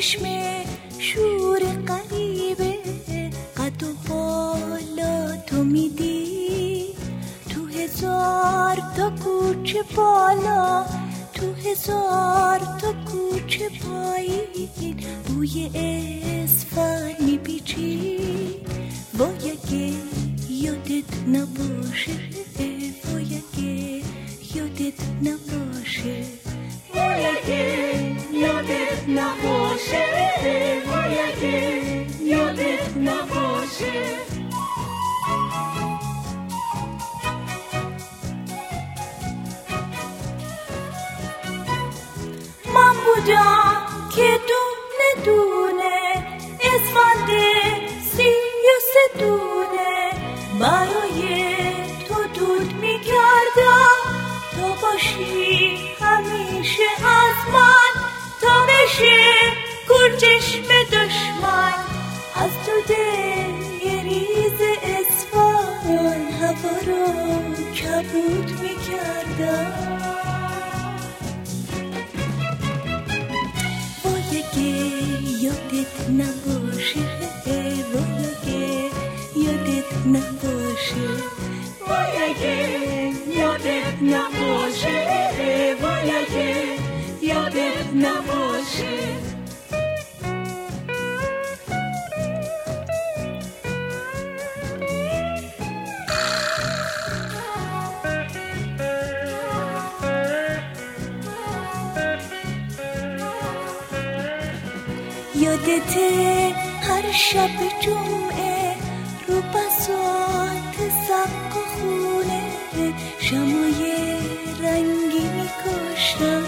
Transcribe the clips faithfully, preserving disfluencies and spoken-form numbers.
چشم شور غریبه قد و بالا تو میدی، تو هزار تا کوچه بالا، تو هزار تا کوچه پایین بوی اسفند میپیچی. وای اگه یادت نباشه، وای اگه یادت نباشه، وای اگه یادت نباشه، وای اگه یادت نباشه. من بودم که دونه دونه اسفند سی و سه دونه برای تو دود میکردم تا باشی همیشه از من، تا بشه کورچشم دشمن. از تو دل یه ریز اسفند هوا رو کبود میکردم. وای اگه یادت نباشه، وای اگه یادت نباشه، وای اگه یادت نباشه، وای اگه یادت نباشه. یادته هر شب جمعه رو بساط سقف خونه شمای رنگی میکاشتم،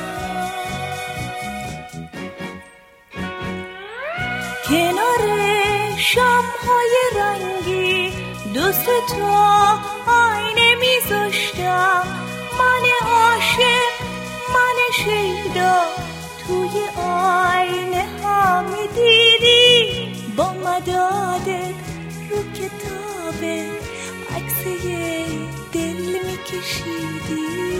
کنار شمهای رنگی دوست تا آینه میذاشتم. من عاشق، من شیدا توی آینه ها میدیدی، با مدادت رو کتابه عکسه دل میکشیدی.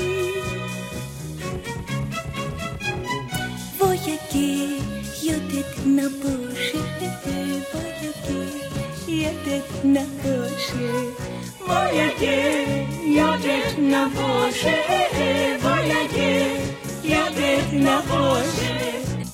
وای اگه یادت نباشه، وای اگه یادت نباشه، وای اگه یادت نباشه، وای اگه یادت نباشه.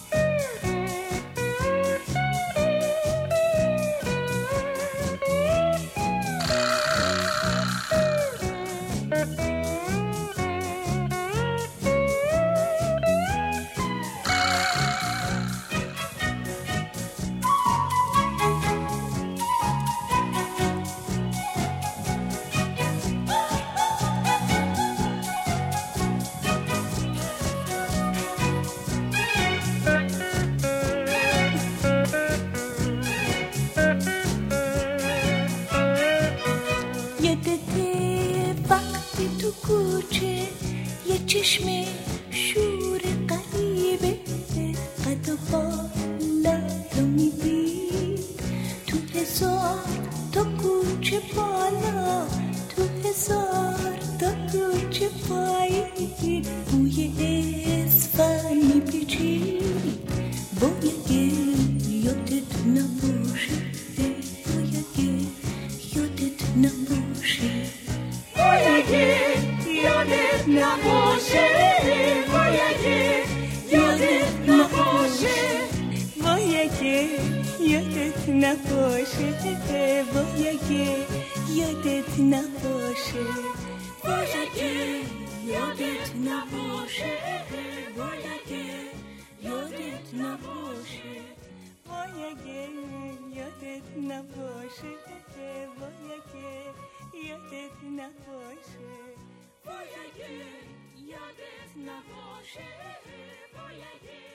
چشم شور غریبه قد و بالا تو میدید، تو هزار تا کوچه بالا، تو هزار تا کوچه پایین بوی اسفند میپیچید. وای اگه یادت نباشه، وای اگه یادت نباشه، وای اگه یادت نباشه، وای اگه یادت نباشه، وای اگه یادت نباشه، وای اگه یادت نباشه، وای اگه یادت نباشه، وای اگه یادت نباشه، وای اگه یادت نباشه، وای اگه یادت نباشه، وای اگه یادت نباشه، وای اگه